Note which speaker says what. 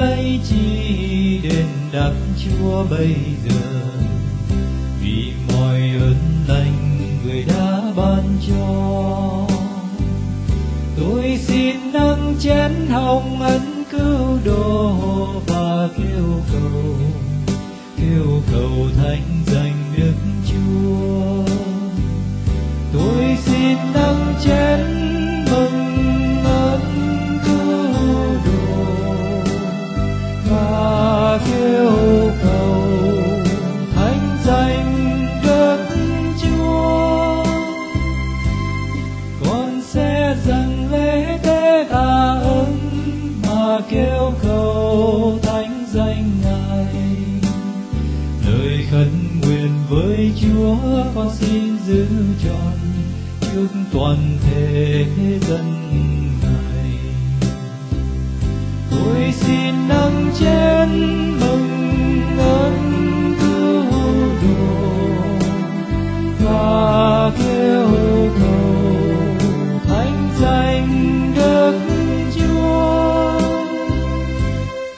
Speaker 1: lấy chi đền đáp Chúa bây giờ, vì mọi ơn lành Người đã ban cho. Tôi xin nâng chén hồng ân cứu độ và kêu cầu thánh danh Đức Chúa. Tôi xin nâng chén mừng ơn cứu độ và kêu cầu thánh danh Đức Chúa. Con sẽ dâng lễ tế tạ ơn mà kêu cầu thánh danh Ngài. Lời khấn nguyện với Chúa con xin giữ trọn trước toàn thể dân Ngài. Tôi xin nâng chén mừng